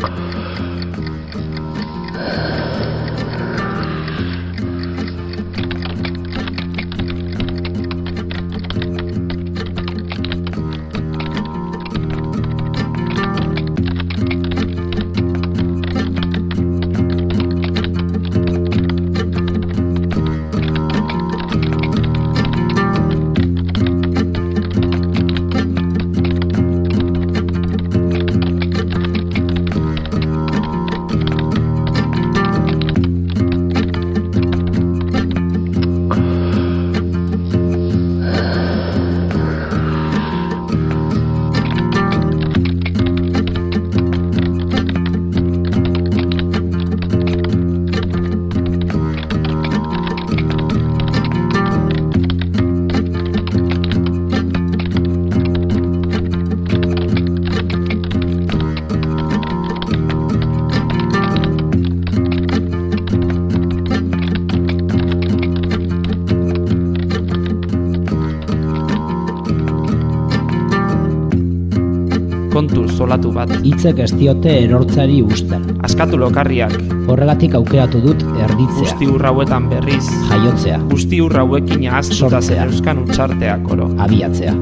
kontu zolatu bat. Hitzek ez diote erortzari usten. Askatu lokarriak. Horregatik aukeratu dut erditzea. Guzti hauetan berriz. Jaiotzea. Guzti hauekin ahaztuta zeneuzkan untxarteak oro. Abiatzea.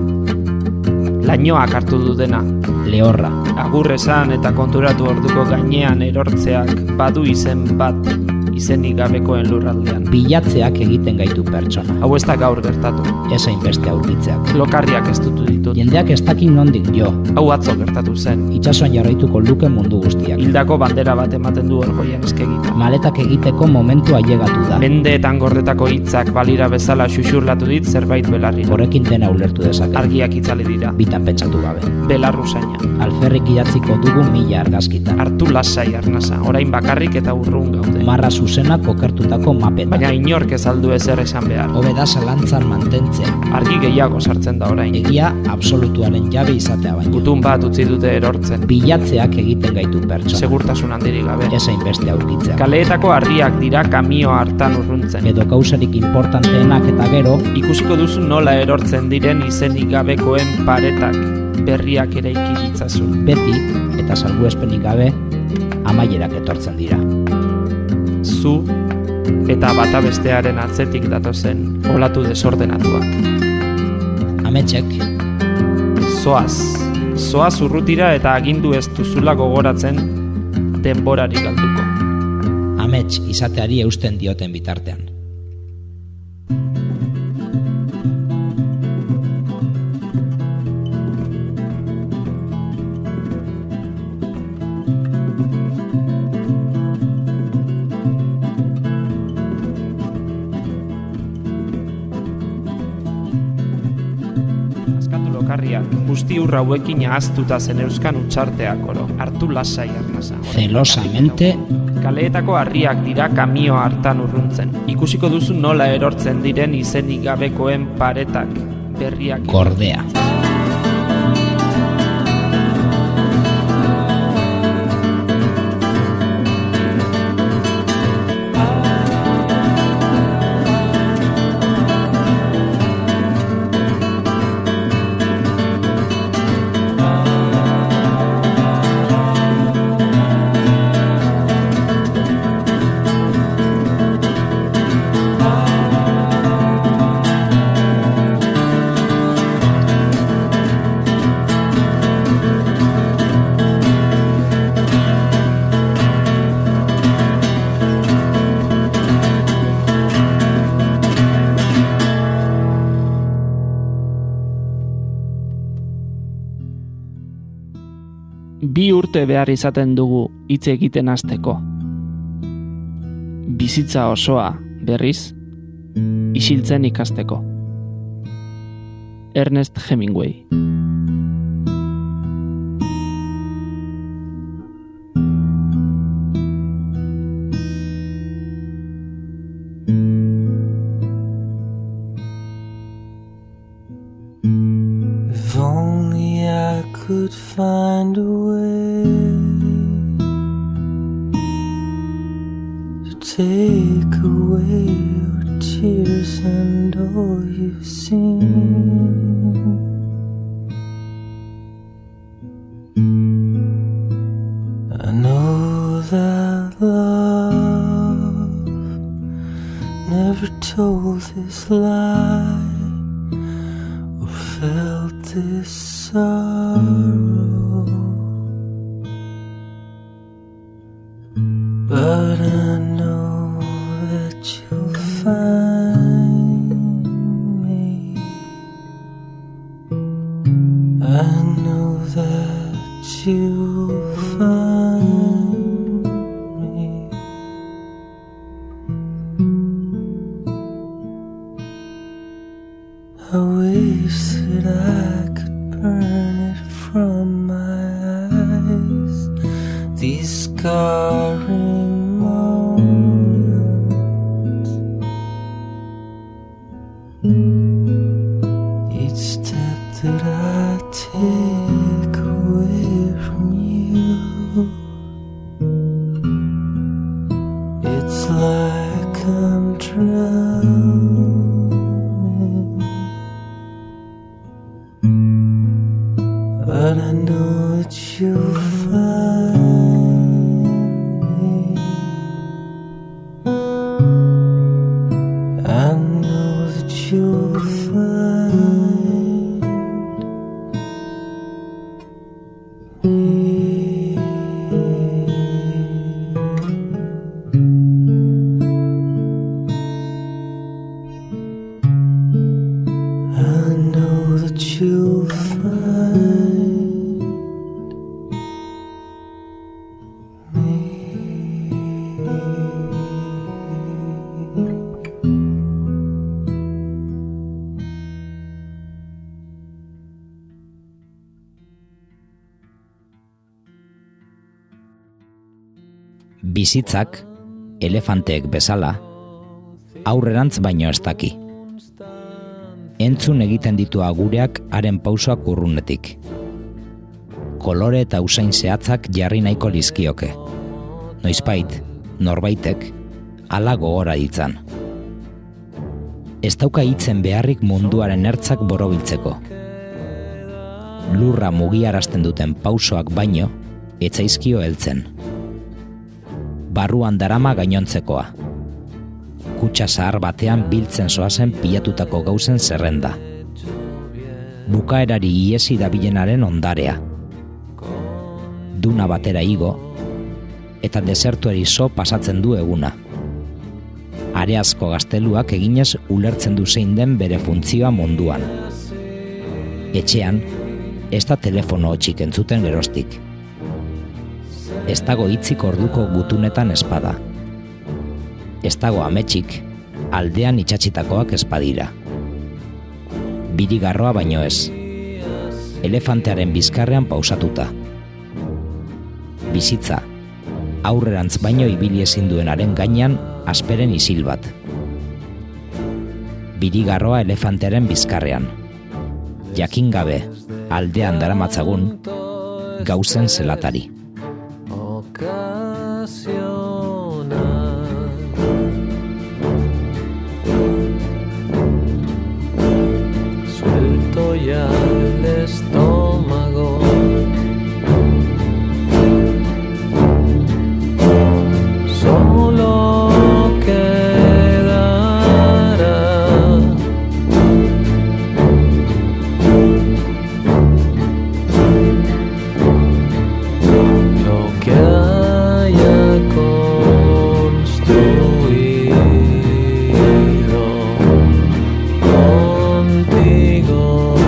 Lainoak hartu du dena. Lehorra. Agur esan eta konturatu orduko gainean erortzeak badu izen bat. Izenik gabekoen lurraldean. Bilatzeak egiten gaitu pertsona. Hau ez da gaur gertatu. Esain beste aurkitzeak. Lokarriak ez dutu ditut. Jendeak ez dakin nondik jo. Hau atzo gertatu zen. Itsasoan jarraituko luke mundu guztiak. Hildako bandera bat ematen du orgoian eskegita. Maletak egiteko momentua ailegatu da. Mendeetan gordetako hitzak balira bezala xuxurlatu dit zerbait belarrira. Horrekin dena ulertu dezake. Argiak itzali dira. Bitan pentsatu gabe. Belarruzaina. Alferrik idatziko dugu 1000 argazkitan. Hartu lasai arnasa, orain bakarrik eta urrun gaude. Marra zuzena kokertutako mapetan. Baina inork ez aldu ezer esan behar. Hobe da zalantzan mantentzea. Argi gehiago sartzen da orain. Egia absolutuaren jabe izatea baino. Gutun bat utzi dute erortzen. Bilatzeak egiten gaitu pertsona. Segurtasun handirik gabe. Esain beste aurkitzea. Kaleetako harriak dira kamio hartan urruntzen. Edo kausarik importanteenak eta gero. Ikusiko duzu nola erortzen diren izenik gabekoen paretak. Berriak eraiki ditzazun. Beti, eta salbuespenik gabe, amaierak etortzen dira. Zu eta bata bestearen atzetik datozen olatu desordenatuak. Ametsek. Zoaz urrutira eta agindu ez duzula gogoratzen denborari galduko. Amets izateari eusten dioten bitartean. Guzti hauekin ahaztuta zeneuzkan untxarteak oro. Hartu lasai arnasa. Zelosamente. Kaleetako harriak dira kamio hartan urruntzen. Ikusiko duzu nola erortzen diren izenik gabekoen paretak. Berriak. Gordea. Bi urte behar izaten dugu hitz egiten hasteko. Bizitza osoa, berriz, isiltzen ikasteko. Ernest Hemingway. If only I could find a way to take away your tears and all you've seen. I know know that love never told this lie or felt this sorrow, but I know that you'll find me. I know that you'll find me. I wish that I could burn it from my eyes, these scarring moments. Each step that I take away from you, it's like I'm drowning. But I know that you'll find me. I know that you'll find me. I know that you'll find. Bizitzak, elefanteek bezala, aurrerantz baino ez daki. Entzun egiten ditu agureak haren pausoak urrunetik. Kolore eta usain zehatzak jarri nahiko lizkioke. Noizbait, norbaitek, hala gogora ditzan. Ez dauka hitzen beharrik munduaren ertzak borobiltzeko. Lurra mugiarazten duten pausoak baino, etzaizkio heltzen. Barruan darama gainontzekoa. Kutxa zahar batean biltzen zoazen pilatutako gauzen zerrenda. Bukaerari iesi dabilenaren ondarea. Duna batera igo, eta desertuari so pasatzen du eguna. Areazko gazteluak eginez ulertzen du zein den bere funtzioa munduan. Etxean, ez da telefono hotxik entzuten geroztik. Ez dago hitzik orduko gutunetan espada. Ez dago ametxik, aldean itxatxitakoak espadira. Birigarroa baino ez. Elefantearen bizkarrean pausatuta. Bizitza, aurrerantz baino ibili ezin duenaren gainean asperen isil bat. Birigarroa elefantearen bizkarrean. Jakin gabe, aldean daramatzagun, gauzen zelatari. Suelto ya el estómago, solo quedará lo que haya construido contigo.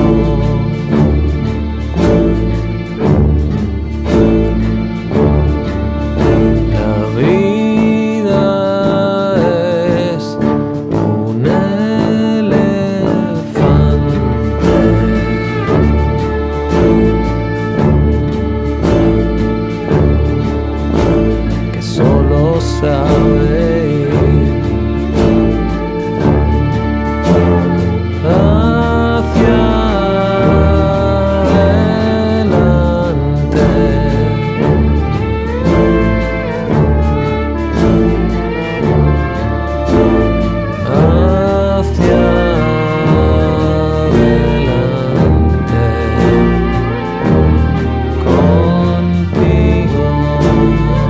La vida es un elefante que solo sabe ir hacia adelante. Hacia adelante contigo.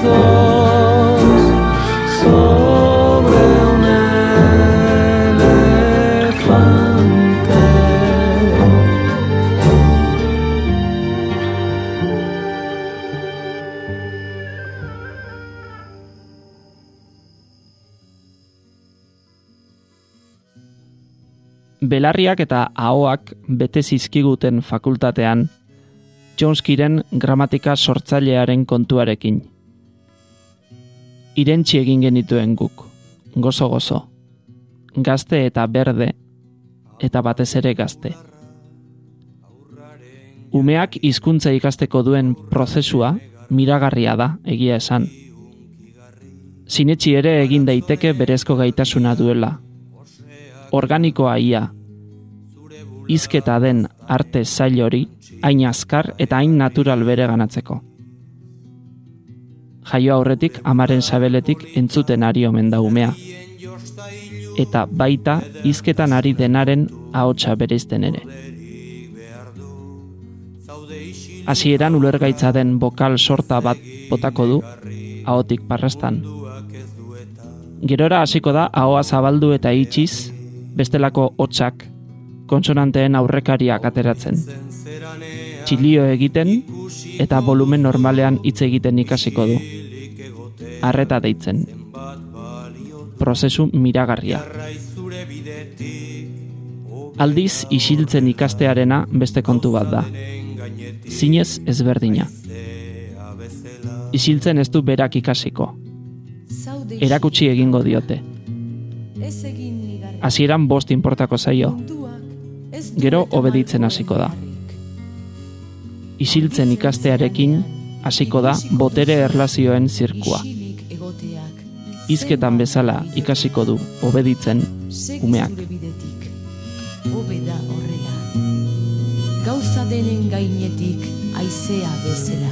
brazos sobre un elefante. Belarriak eta ahoak bete zizkiguten fakultatean, Chomskyren gramatika sortzailearen kontuarekin. Irentsi egin genituen guk, gozo-gozo, gazte eta berde, eta batez ere gazte. Umeak hizkuntza ikasteko duen prozesua miragarria da, egia esan. Sinetsi ere egin daiteke berezko gaitasuna duela. Organikoa ia, hizketa den arte zail hori, hain azkar eta hain natural bere ganatzeko. Jaio aurretik amaren sabeletik entzuten ari omen da umea. Eta baita hizketan ari denaren ahotsa bereizten ere. Hasieran ulergaitza den bokal sorta bat botako du, ahotik parrastan. Gerora hasiko da ahoa zabaldu eta itxiz, bestelako hotsak, konsonanteen aurrekariak ateratzen. Txilio egiten eta volumen normalean hitz egiten ikasiko du. Arreta deitzen. Prozesu miragarria. Aldiz isiltzen ikastearena beste kontu bat da. Zinez ezberdina. Isiltzen ez du berak ikasiko. Erakutsi egingo diote. Hasieran 5 inportako zaio. Gero obeditzen hasiko da. Isiltzen ikastearekin hasiko da botere erlazioen zirkua. Hizketan bezala ikasiko du obeditzen umeak. Obeda horrela, gauza denen gainetik haizea bezala.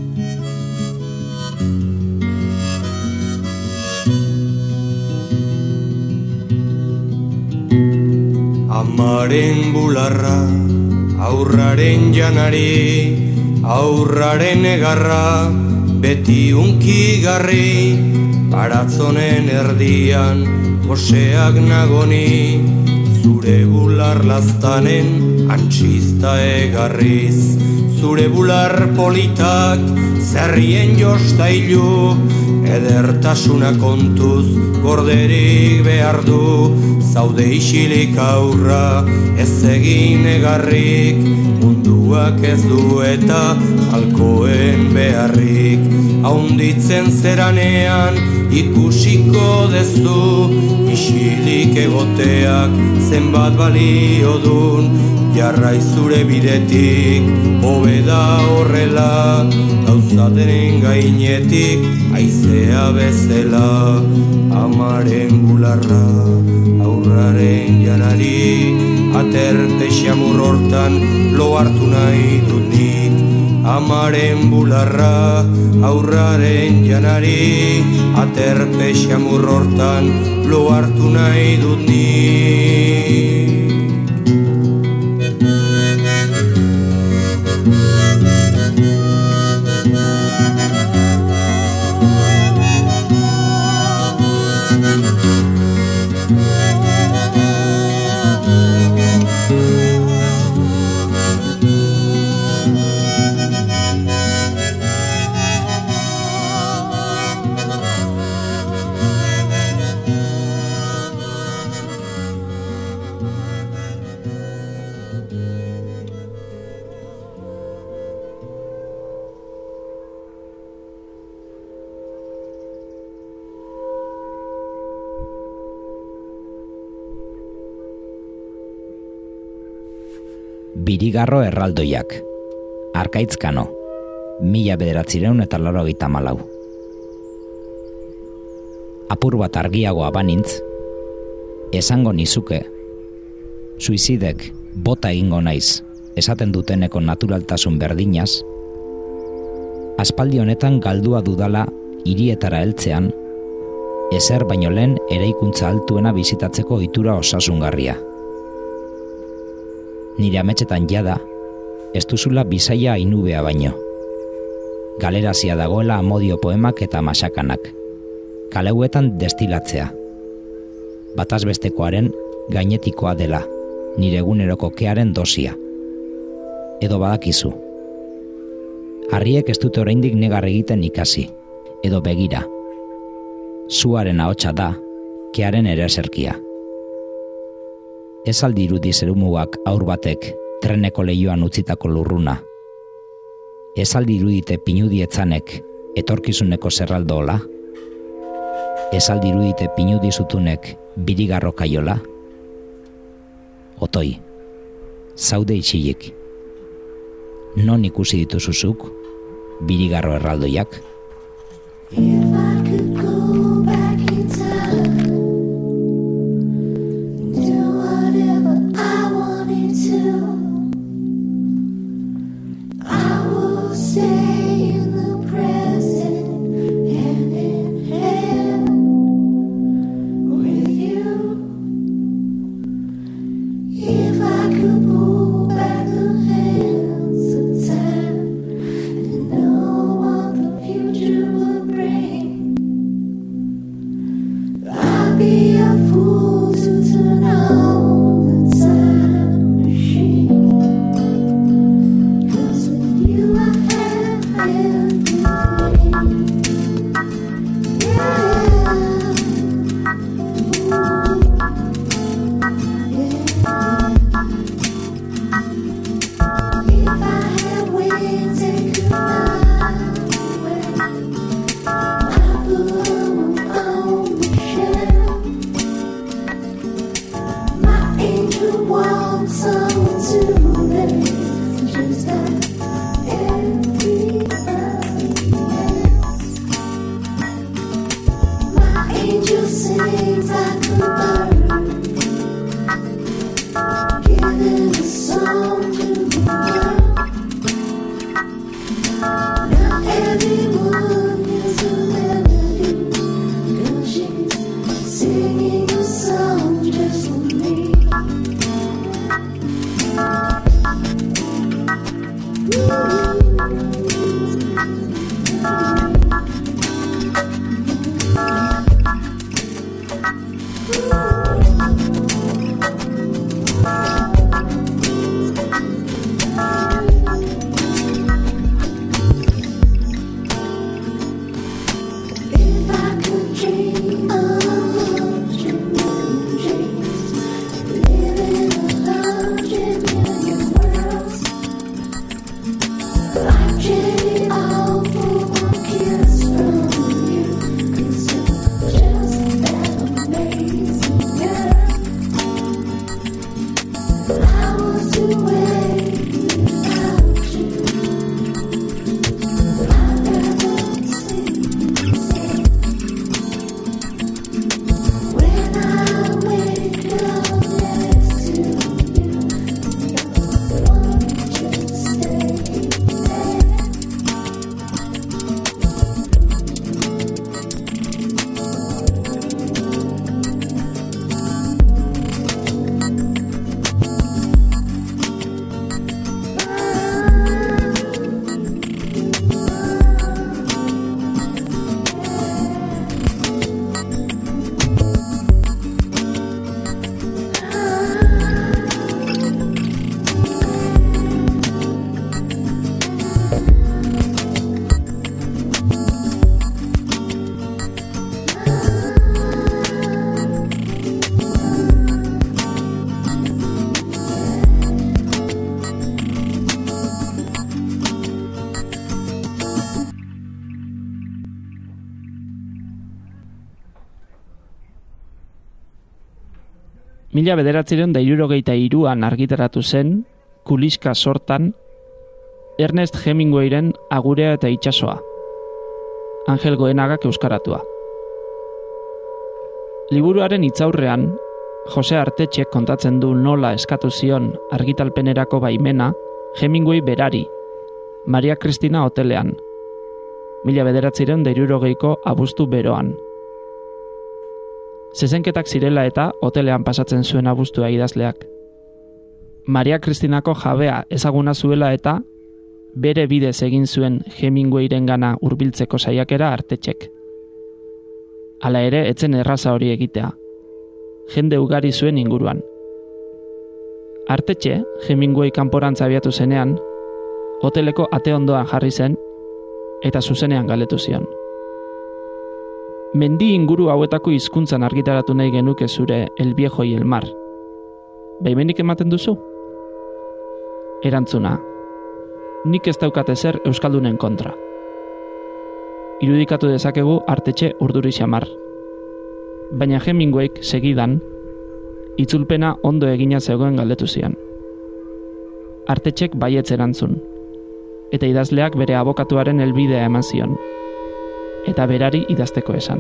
Amaren bularra, aurraren janari, aurraren egarra, beti unkigarri, baratzonen erdian, goseak nagoni, zure bular laztanen antxista egarriz, zure bular politak, zerrien jostailu, edertasuna kontuz, gorderik behar du, zaude isilik aurra, ez egin egarrik, munduak ez du eta alkoen beharrik. Haunditzen zeranean ikusiko dezu, isilik egoteak zenbat balio dun, jarrai zure bidetik, hobeda horrela, gauza denen gainetik, haizea bezala. Amaren bularra, aurraren janari, aterpe xamur hortan lo hartu nahi dut nik. Amaren bularra, aurraren janari, aterpe xamur hortan lo hartu nahi dut nik. Birigarro erraldoiak, Arkaitzkano, 1984. Apur bat argiagoa banintz, esango nizuke, suizidek bota egingo naiz, esaten duteneko naturaltasun berdinaz, aspaldi honetan galdua dudala hirietara heltzean, ezer baino lehen eraikuntza altuena bizitatzeko ohitura osasungarria. Nire ametsetan jada, ez duzula bisaia ainubea baino. Galerazia dagoela amodio poemak eta masakanak. Kaleuetan destilatzea. Batazbestekoaren gainetikoa dela, nire eguneroko kearen dosia. Edo badakizu. Harriek ez dute oraindik negar egiten ikasi, edo begira. Zuaren ahotsa da, kearen ereserkia. Ez aldi irudi zerumugak aur batek treneko leihoan utzitako lurruna. Ez aldi irudite pinudietzanek etorkizuneko zerraldola. Ez aldi irudite pinudi zutunek birigarro kaiola. Otoi, zaude itxilik. Non ikusi dituzuzuk, birigarro erraldoiak? If I could go back in time, do whatever I wanted to, I would stay in the present, hand in hand with you. If I could pull back the hands of time and know what the future would bring, I'd be a fool to turn on the time machine. 'Cause with you I have everything. If I had wings and could fly away, I'd put them on the shelf. My angel walks on Tuesdays, just like everybody else. My angel sings like a bird, giving a song to the world. Now everyone is a melody, 'cause she's singing a song just for me. If I could dream 100 million dreams, live in 100 million worlds, I'd trade it all for one kiss from you, 'cause you're just that amazing girl. I was to wait without you. I'd rather sleep safe. When I wake up next to you, I want to stay there. Mila 1963an argitaratu zen, Kuliska sortan, Ernest Hemingwayren Agurea eta itsasoa, Angel Goenagak euskaratua. Liburuaren hitzaurrean, Jose Artetxek kontatzen du nola eskatu zion argitalpenerako baimena Hemingway berari, Maria Cristina hotelean, 1960ko abuztu beroan. Zezenketak zirela eta hotelean pasatzen zuen abuztua idazleak. Maria Cristinako jabea ezaguna zuela eta bere bidez egin zuen Hemingwayrengana hurbiltzeko saiakera Artetxek. Hala ere, etzen erraza hori egitea. Jende ugari zuen inguruan. Artetxe, Hemingway kanporantza abiatu zenean, hoteleko ate ondoan jarri zen, eta zuzenean galdetu zion. Mendi inguru hauetako hizkuntzan argitaratu nahi genuke zure El Viejo y el Mar. Baimenik ematen duzu? Erantzuna. Nik ez daukat ezer euskaldunen kontra. Irudikatu dezakegu Artetxe urduri xamar. Baina Hemingwayk segidan, itzulpena ondo egina zegoen galdetu zion. Artetxek baietz erantzun, eta idazleak bere abokatuaren helbidea eman zion, eta berari idazteko esan.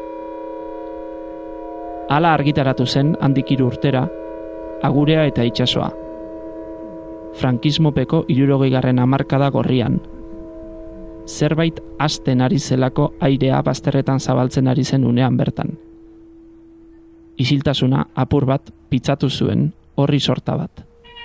Hala argitaratu zen handik 3 urtera, Agurea eta Itsasoa. Frankismopeko 60. hamarkada gorrian. Zerbait hasten ari zelako airea bazterretan zabaltzen ari zen unean bertan. Isiltasuna apur bat pitzatu zuen horri sorta bat.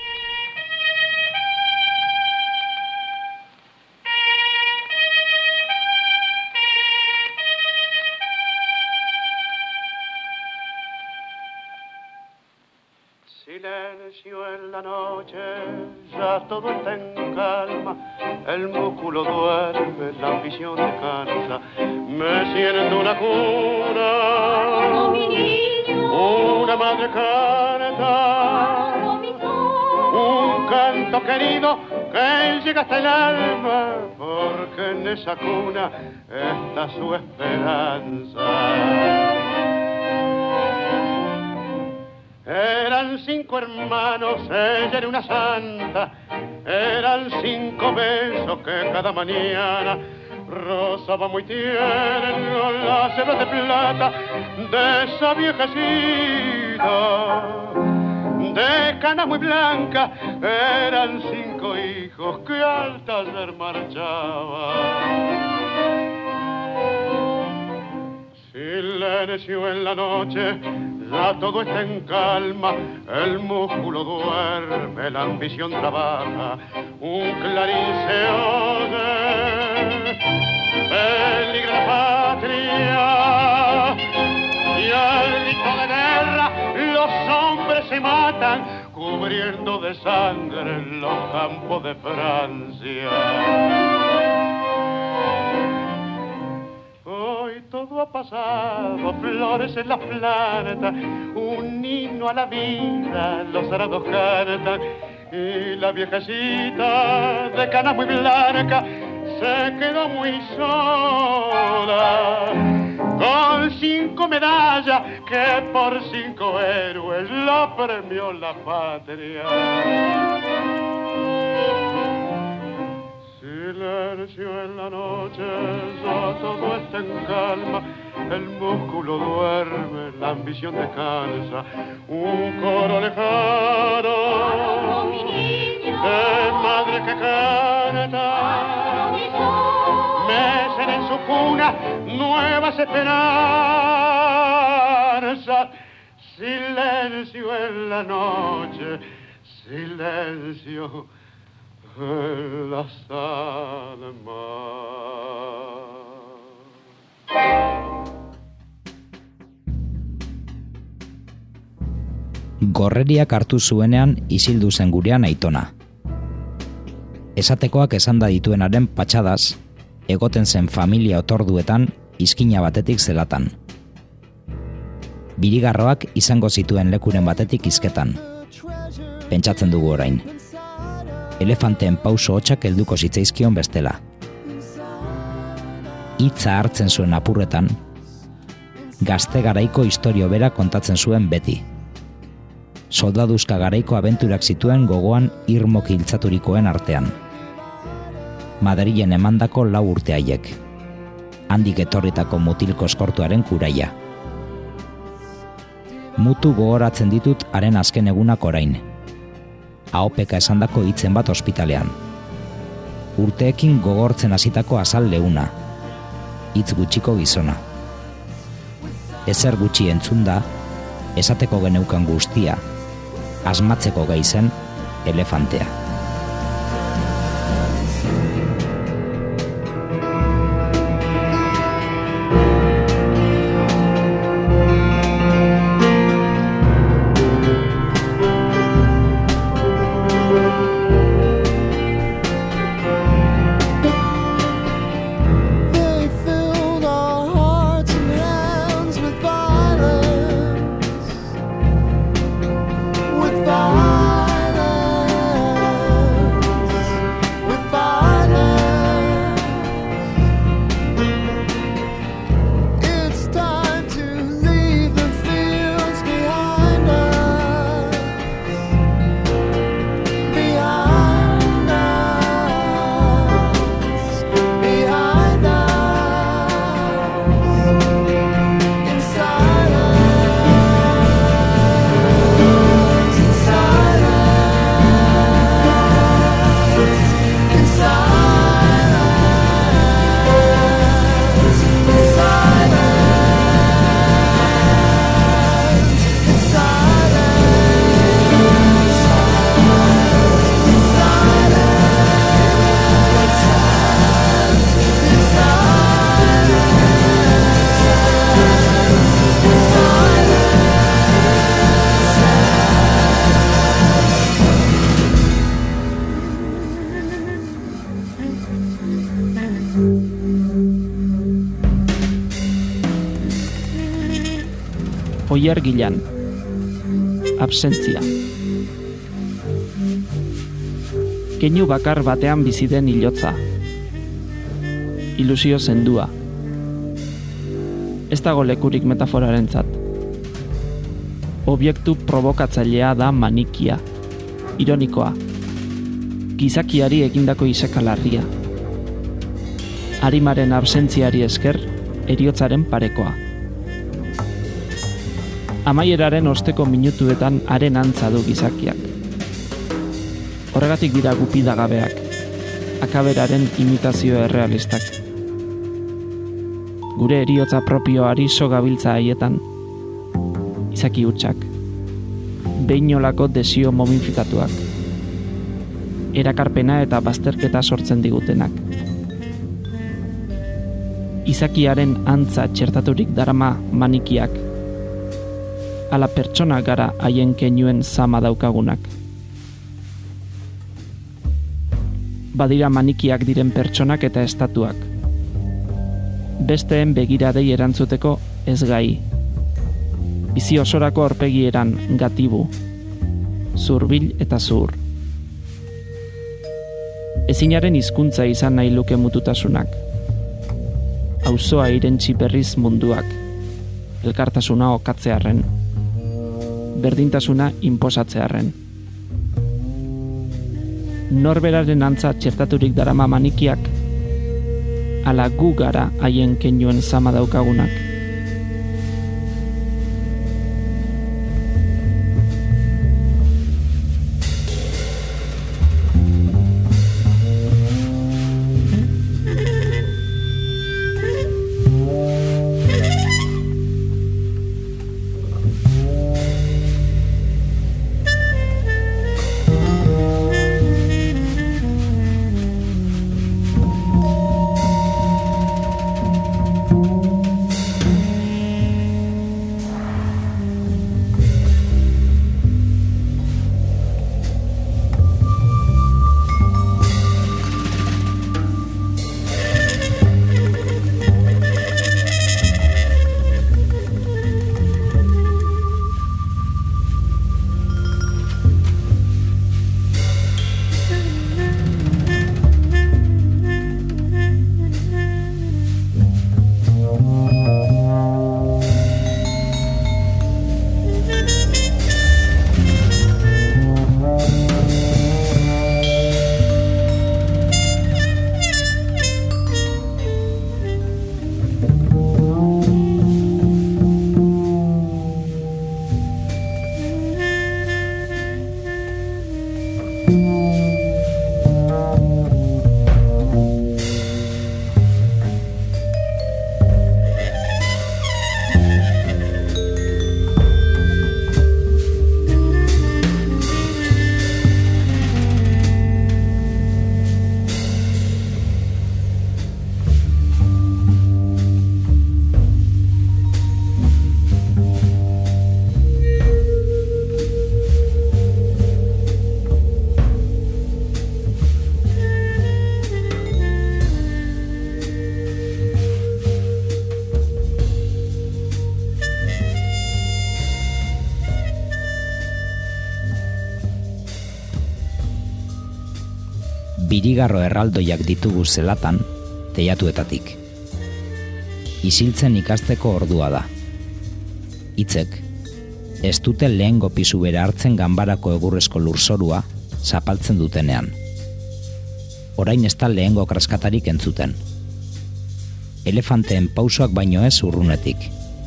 Silencio en la noche, ya todo está en calma, el músculo duerme, la ambición descansa, me siento una cuna, una madre canta, un canto querido que llega hasta el alma, porque en esa cuna está su esperanza. Eran 5 hermanos, ella era una santa, eran 5 besos que cada mañana rozaba muy tierno las hebras de plata de esa viejecita, de cana muy blanca, eran 5 hijos que al taller marchaban. Silencio en la noche, ya todo está en calma, el músculo duerme, la ambición trabaja, un clarín se oye, peligra la patria, y al grito de guerra los hombres se matan, cubriendo de sangre los campos de Francia. Todo ha pasado, flores en las plantas, un himno a la vida, los arados cantan, y la viejecita de cana muy blanca se quedó muy sola, con 5 medallas que por 5 héroes la premió la patria. Silencio en la noche, ya todo está en calma, el músculo duerme, la ambición descansa, un coro lejano de madre que canta, mecen en su cuna nuevas esperanzas. Silencio en la noche, silencio en las almas. Gorreriak hartu zuenean isildu zen gurean Aitona. Esatekoak esanda dituenaren patxadaz, egoten zen familia otorduetan izkina batetik zelatan. Birigarroak izango zituen lekuren batetik hizketan. Pentsatzen dugu orain. Elefanteen pauso hotsak helduko zitzaizkion bestela. Hitza hartzen zuen apurretan, gazte garaiko istorio bera kontatzen zuen beti. Soldaduzka garaiko abenturak zituen gogoan irmoki hiltzaturikoen artean. Madrilen emandako 4 urte haiek. Handik etorritako mutilko eskortuaren kuraia. Mutu gogoratzen ditut haren azken egunak orain. Ahopeka esandako hitzen bat ospitalean. Urteekin gogortzen hasitako azal leuna. Hitz gutxiko gizona. Ezer gutxi entzunda, esateko geneukan guztia, asmatzeko gai zen elefantea. Oier Gilan. Absentzia. Keinu bakar batean bizi den hilotza. Ilusio zendua. Ez dago lekurik metaforarentzat. Obiektu provokatzailea da manikia, ironikoa, gizakiari egindako isekalarria. Arimaren absentziari esker, heriotzaren parekoa. Amaieraren osteko minutuetan haren antza du gizakiak. Horregatik dira gupidagabeak, akaberaren imitazio errealistak. Gure heriotza propioari so gabiltza haietan, izaki hutsak, beinolako desio momifikatuak, erakarpena eta bazterketa sortzen digutenak. Izakiaren antza txertaturik darama manikiak, ala pertsona gara haien keinuen zama daukagunak. Badira manikiak diren pertsonak eta estatuak. Besteen begiradei erantzuteko ez gai. Bizi osorako aurpegieran gatibu, zurbil eta zur. Ezinaren hizkuntza izan nahi luke mututasunak. Auzoa irentsi berriz munduak, elkartasuna okatzearren, berdintasuna inposatzearren. Norberaren antza txertaturik darama manikiak, ala gu gara haien keinuen zama daukagunak. Birigarro erraldoiak ditugu zelatan, teiatuetatik. Isiltzen ikasteko ordua da. Hitzek, ez dute lehengo pisu bera hartzen ganbarako egurrezko lurzorua zapaltzen dutenean. Orain ez da lehengo kraskatarik entzuten. Elefanteen pausoak baino ez urrunetik.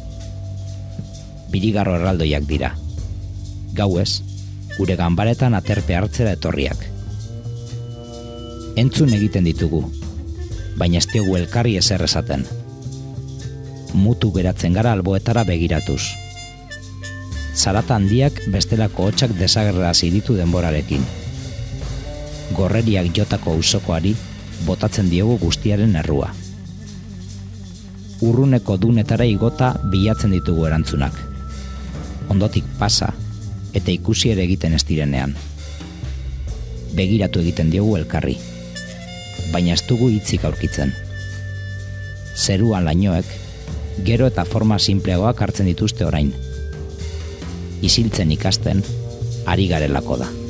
Birigarro erraldoiak dira. Gauez, gure ganbaretan aterpe hartzera etorriak. Entzun egiten ditugu, baina ez diogu elkarri ezer esaten. Mutu geratzen gara alboetara begiratuz. Zarata handiak bestelako hotsak desagerrazi ditu denborarekin. Gorreriak jotako auzokoari botatzen diogu guztiaren errua. Urruneko dunetara igota bilatzen ditugu erantzunak. Ondotik pasa eta ikusi ere egiten ez direnean. Begiratu egiten diogu elkarri. Baina ez dugu hitzik aurkitzen. Zeruan lainoek, gero eta forma simpleagoak hartzen dituzte orain. isiltzen ikasten ari garelako da.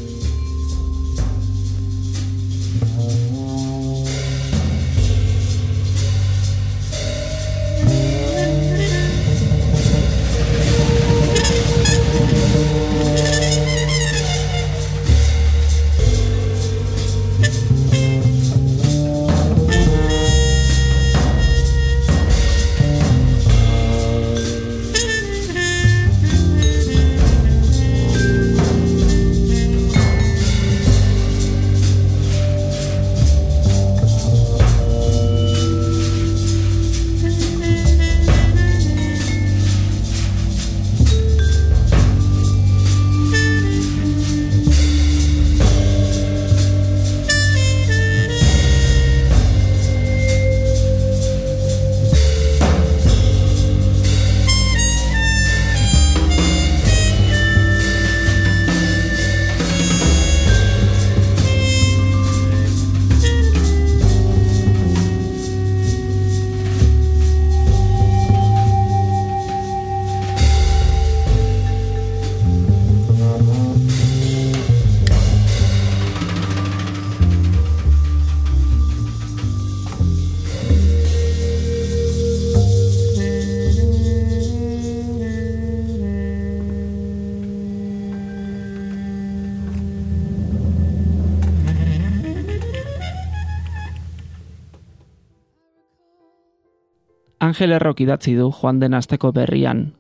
Angel Errok idatzi du joan den asteko berrian.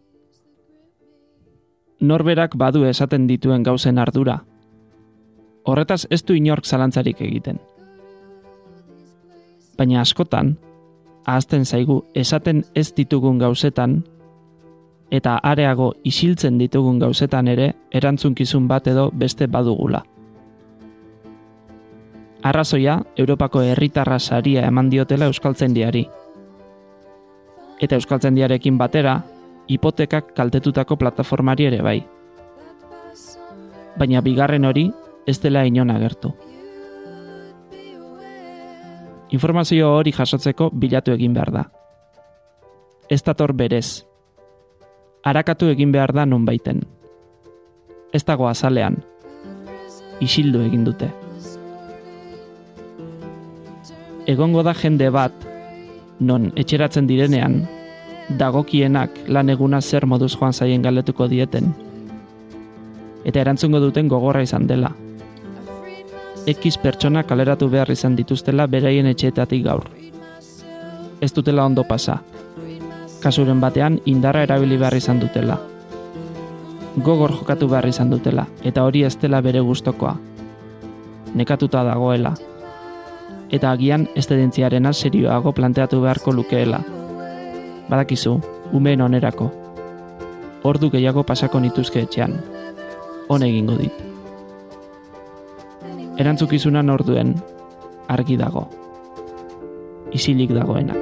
Norberak badu esaten dituen gauzen ardura. Horretaz ez du inork zalantzarik egiten. Baina askotan, ahazten zaigu esaten ez ditugun gauzetan, eta areago isiltzen ditugun gauzetan ere erantzunkizun bat edo beste badugula. Arrazoia, Europako herritarra saria eman diotela Euskaltzaindiari. Eta Euskaltzaindiarekin batera, hipotekak kaltetutako plataformari ere bai. Baina bigarren hori ez dela inon agertu. Informazio hori jasotzeko bilatu egin behar da. Ez dator berez. Arakatu egin behar da nonbaiten. Ez dago azalean. Isildu egin dute. Egongo da jende bat, non etxeratzen direnean, dagokienak lan eguna zer moduz joan zaien galdetuko dieten. Eta erantzungo duten gogorra izan dela. X pertsona kaleratu behar izan dituztela beraien etxeetatik gaur. Ez dutela ondo pasa. Kasuren batean indarra erabili behar izan dutela. Gogor jokatu behar izan dutela, eta hori ez dela bere gustokoa. Nekatuta dagoela. Eta agian eszedentziarena serioago planteatu beharko lukeela. Badakizu, umeen onerako. Ordu gehiago pasako nituzke etxean. Hon egingo dit. Erantzukizunan orduen, argi dago. Isilik dagoenak.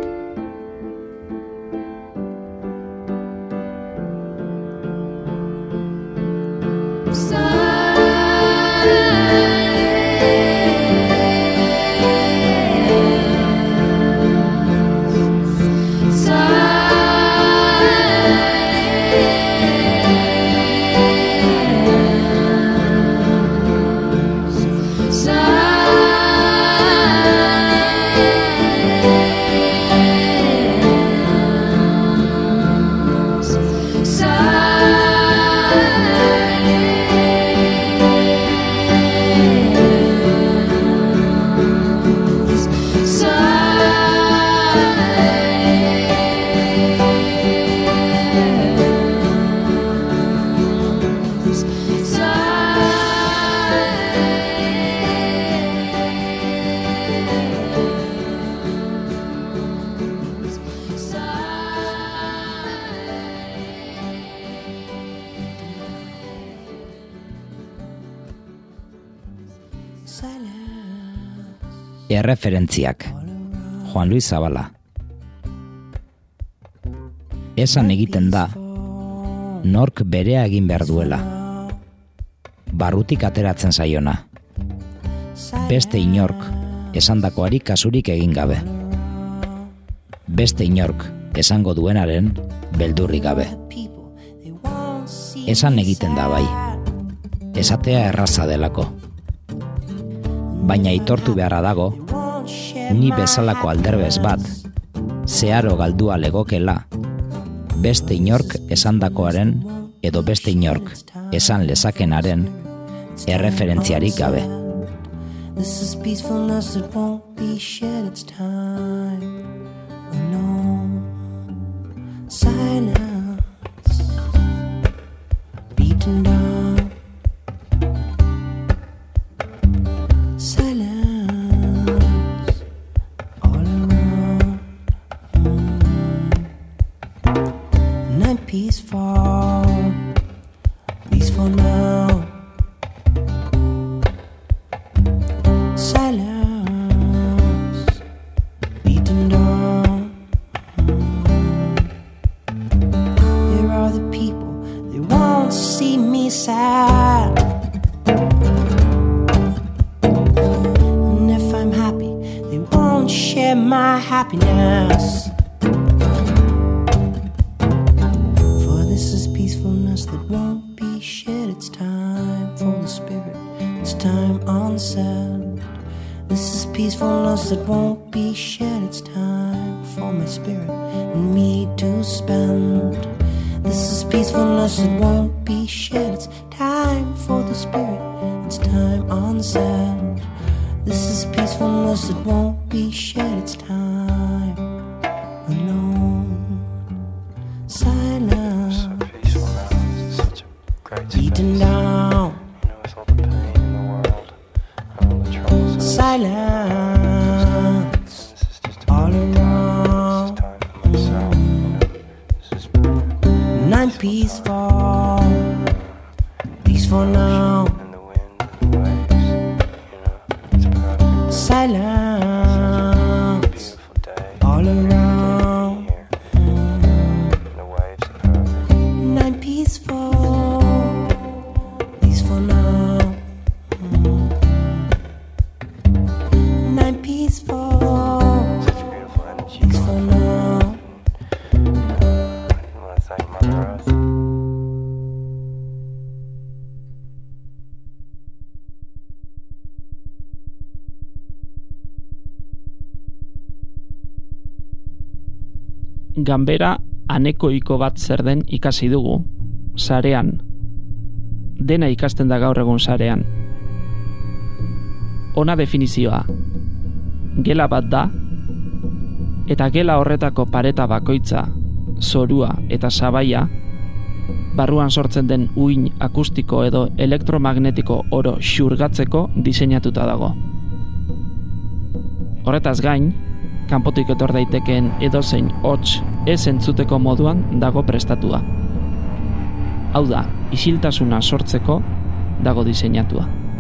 Erreferentziak. Juan Luis Zabala. Esan egiten da, nork berea egin behar duela. Barrutik ateratzen zaiona. Beste inork esandakoari kasurik egin gabe. Beste inork esango duenaren beldurrik gabe. Esan egiten da bai. Esatea erraza delako. Baina aitortu beharra dago, ni bezalako alderbez bat, zeharo galdua legokela, beste inork esandakoaren edo beste inork esan lezakenaren erreferentziarik gabe. This is peacefulness that won't be shed its time alone. Silence beaten down. Silence all around. Night peaceful, peaceful now. Silence beaten down. Here are the people, they won't see me sad. And if I'm happy, they won't share my happiness. For this is peacefulness that won't be shared. It's time for the spirit, it's time unsaid. This is peacefulness that won't be shared. It's time for my spirit and me to spend. This is peacefulness that won't be shared. It's time for the spirit. It's time unsaid. This is peacefulness that won't be shared. It's time alone. Silence beaten down. Silence all around. Night peaceful, peaceful now. Silence all around. Night peaceful, peaceful now. Night peaceful, peaceful now. I want to thank Mother Earth. Ganbera anekoiko bat zer den ikasi dugu, sarean. Dena ikasten da gaur egun sarean. Ona definizioa. Gela bat da, eta gela horretako pareta bakoitza, zorua eta sabaia, barruan sortzen den uhin akustiko edo elektromagnetiko oro xurgatzeko diseinatuta dago. Horretaz gain, kanpotik etor daitekeen edozein hots ez entzuteko moduan dago prestatua. Hau da, isiltasuna sortzeko dago diseinatua.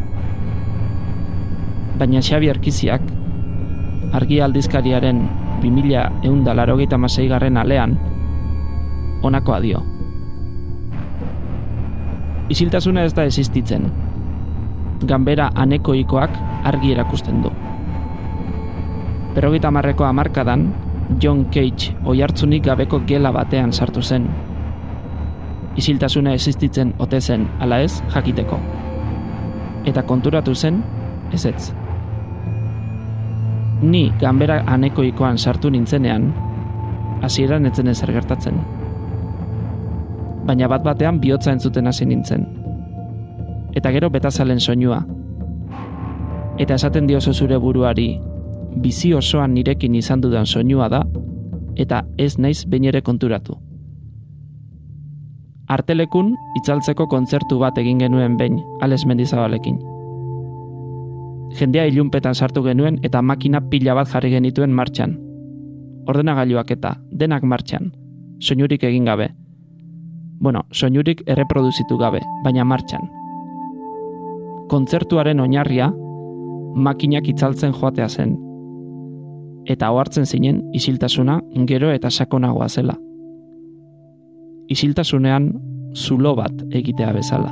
Baina Xabi Arkiziak, argi aldizkariaren 2186 alean, honakoa dio. Isiltasuna ez da existitzen. Ganbera anekoikoak argi erakusten du. 50ko hamarkadan, John Cage oihartzunik gabeko gela batean sartu zen. Isiltasuna existitzen ote zen, ala ez, jakiteko. Eta konturatu zen, ezetz. Ni ganbera anekoikoan sartu nintzenean, hasieran etzen ezer gertatzen. Baina bat-batean bihotza entzuten hasi nintzen. Eta gero betazalen soinua. Eta esaten diozu zure buruari, bizi osoan nirekin izan dudan soinua da, eta ez naiz behin ere konturatu. Artelekun itzaltzeko kontzertu bat egin genuen behin, Alex Mendizabalekin. Jendea ilunpetan sartu genuen eta makina pila bat jarri genituen martxan. Ordenagailuak eta denak martxan, soinurik egin gabe. Bueno, soinurik erreproduzitu gabe, baina martxan. Kontzertuaren oinarria, makinak itzaltzen joatea zen. Eta ohartzen zinen isiltasuna gero eta sakonagoa zela. Isiltasunean zulo bat egitea bezala.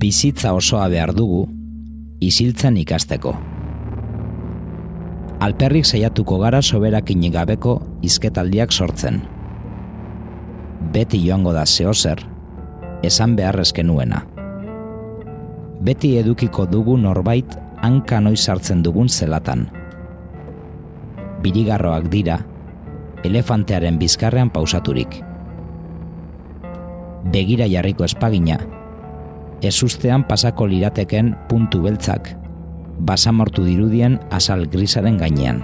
Bizitza osoa behar dugu, isiltzen ikasteko. Alperrik saiatuko gara soberakinik gabeko hizketaldiak sortzen. Beti joango da zeozer, esan beharrezke nuena. Beti edukiko dugu norbait hanka noiz sartzen dugun zelatan. Birigarroak dira, elefantearen bizkarrean pausaturik. Begira jarriko espagina, ezustean pasako lirateken puntu beltzak, basamortu dirudien azal grisaren gainean.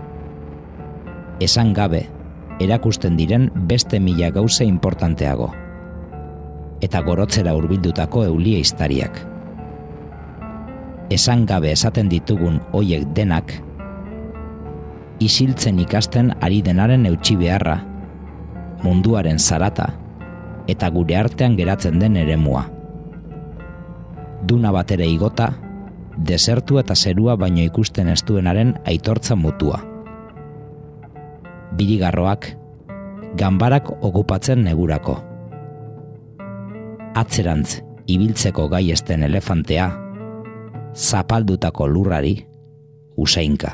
Esan gabe, erakusten diren beste 1000 gauza importanteago. Eta gorotzera hurbildutako eulia iztariak. Esan gabe esaten ditugun hoiek denak, isiltzen ikasten ari denaren eutsi beharra, munduaren zarata, eta gure artean geratzen den eremua. Duna batera igota, desertu eta zerua baino ikusten ez duenaren aitortza mutua. Birigarroak, ganbarak okupatzen negurako. Atzerantz, ibiltzeko gai esten elefantea, zapaldutako lurrari, usainka.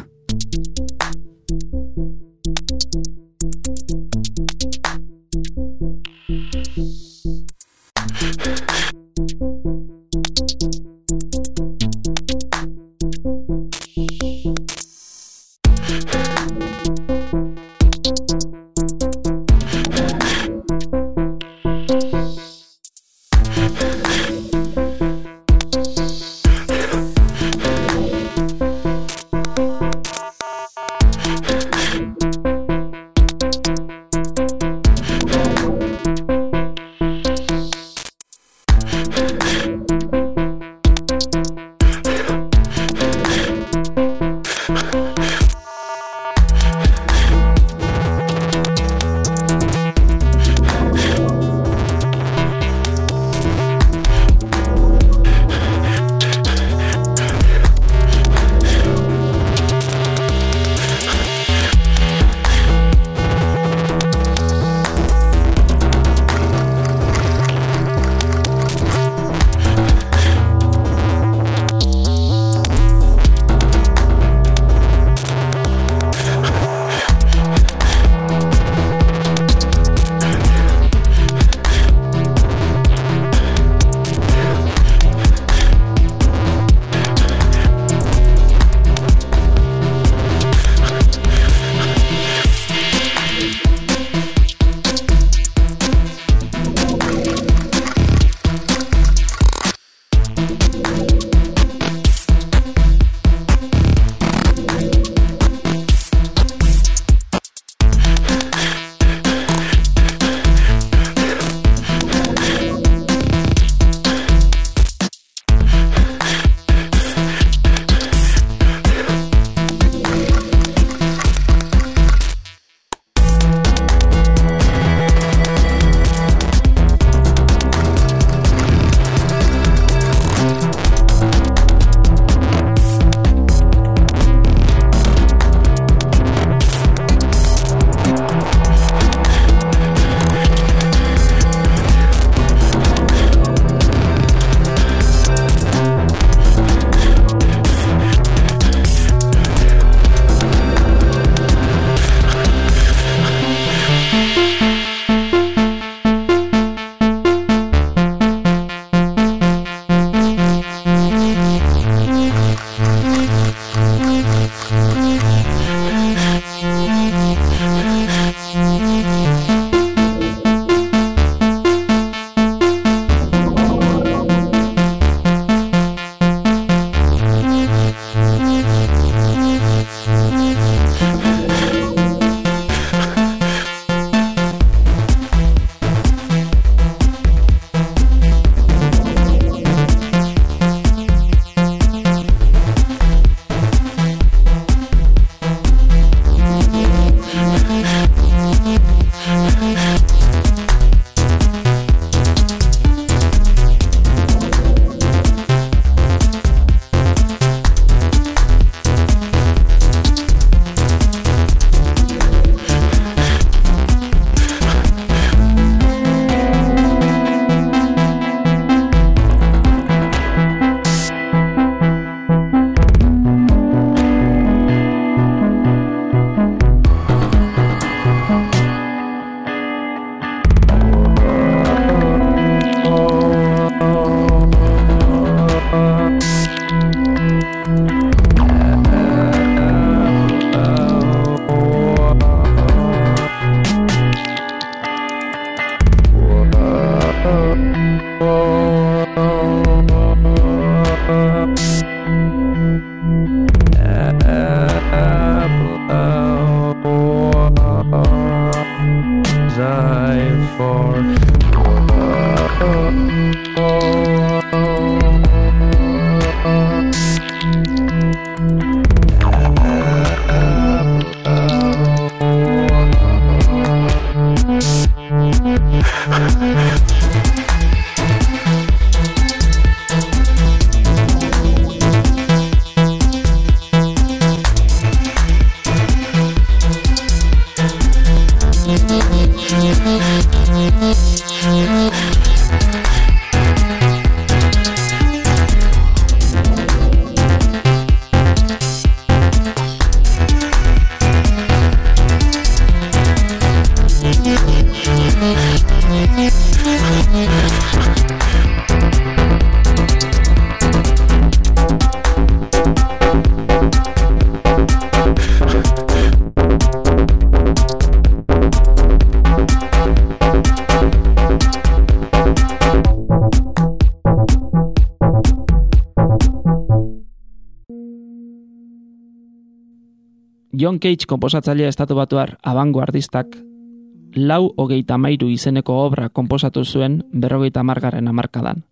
John Cage konposatzailea estatubatuar abangoardistak 433 izeneko obra konposatu zuen 50. hamarkadan.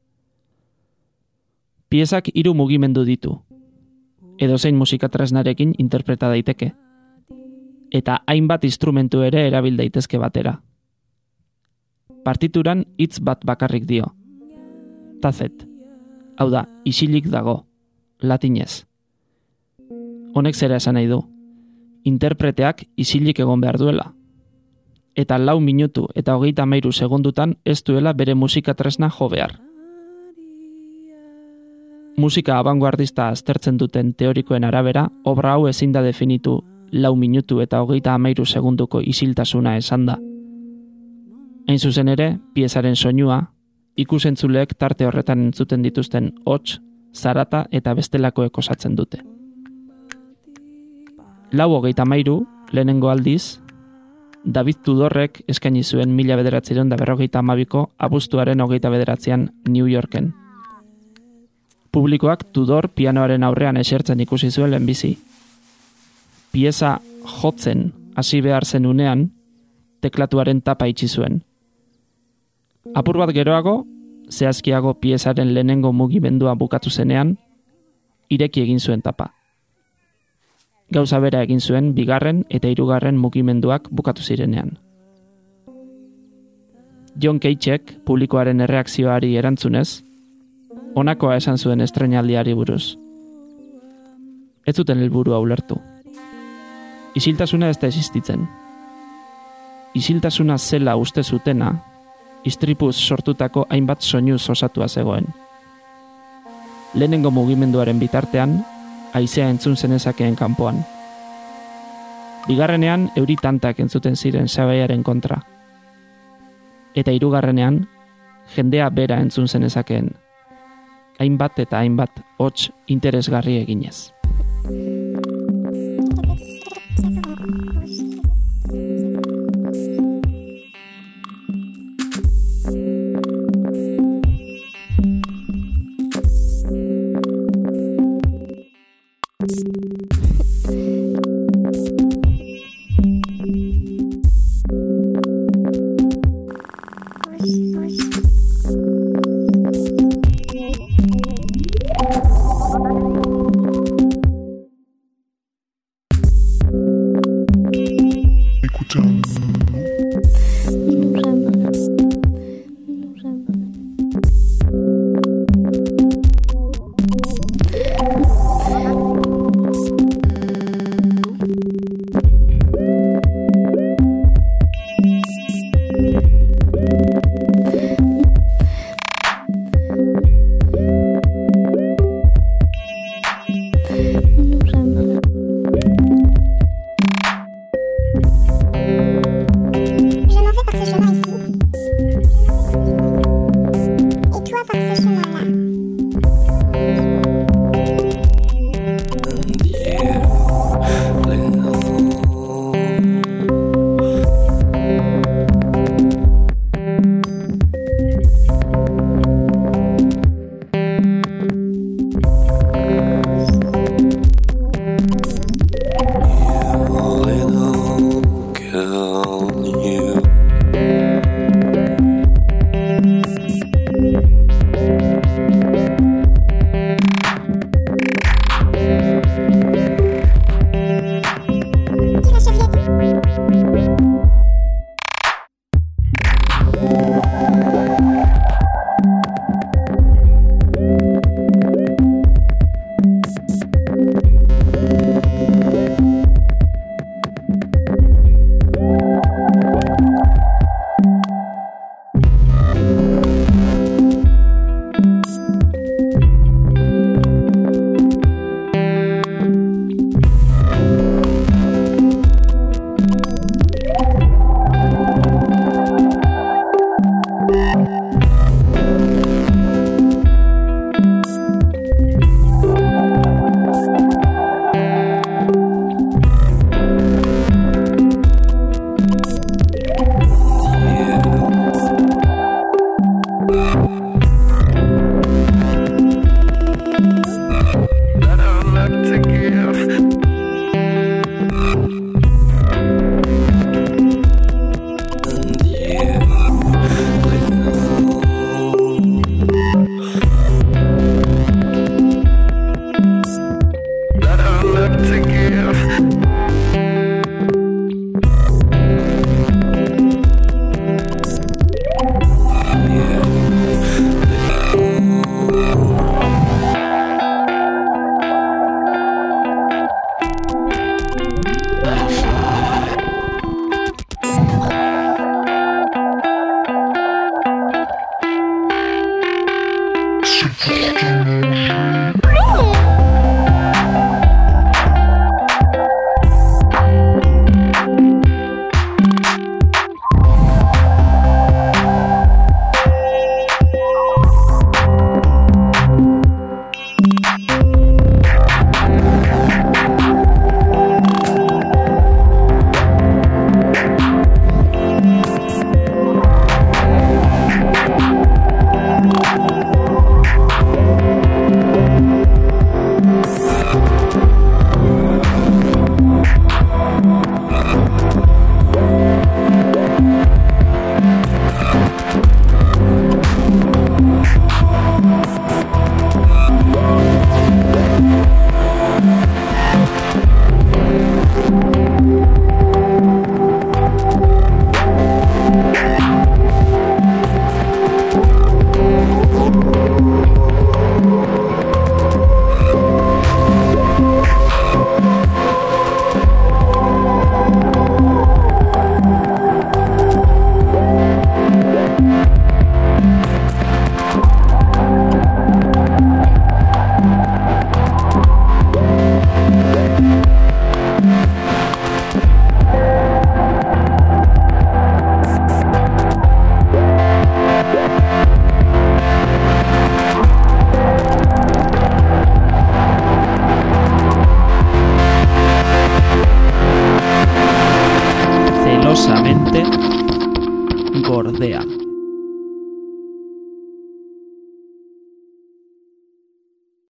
Piezak 3 mugimendu ditu, edozein musikatresnarekin interpreta daiteke, eta hainbat instrumentu ere erabil daitezke batera. Partituran hitz bat bakarrik dio. Tazet, hau da, isilik dago, latinez. Honek zera esan nahi du, interpreteak isilik egon behar duela, eta 4 minutu eta 33 segundutan ez duela bere musikatresna jo behar. Musika abangoardista aztertzen duten teorikoen arabera, obra hau ezin da definitu 4 minutu eta 33 segunduko isiltasuna esan da. Hain zuzen ere, piezaren soinua, ikusentzuleek tarte horretan entzuten dituzten hots, zarata eta bestelakoek osatzen dute. 4:33, lehenengo aldiz, David Tudorrek eskaini zuen 1952ko abuztuaren 29an New Yorken. Publikoak Tudor pianoaren aurrean esertzen ikusi zuen lehenbizi. Pieza jotzen hasi behar zen unean, teklatuaren tapa itxi zuen. Apur bat geroago, zehazkiago piezaren lehenengo mugimendua bukatu zenean, ireki egin zuen tapa. Gauza bera egin zuen 2. eta 3. mugimenduak bukatu zirenean. John Cageek publikoaren erreakzioari erantzunez, honakoa esan zuen estreinaldiari buruz. Ez zuten helburua ulertu. Isiltasuna ez da existitzen. Isiltasuna zela uste zutena, istripuz sortutako hainbat soinuz osatua zegoen. Lehenengo mugimenduaren bitartean, haizea entzun zenezakeen kanpoan. 2. euri tantak entzuten ziren sabaiaren kontra. Eta 3. jendea bera entzun zenezakeen. Hainbat eta hainbat hots interesgarri eginez. together.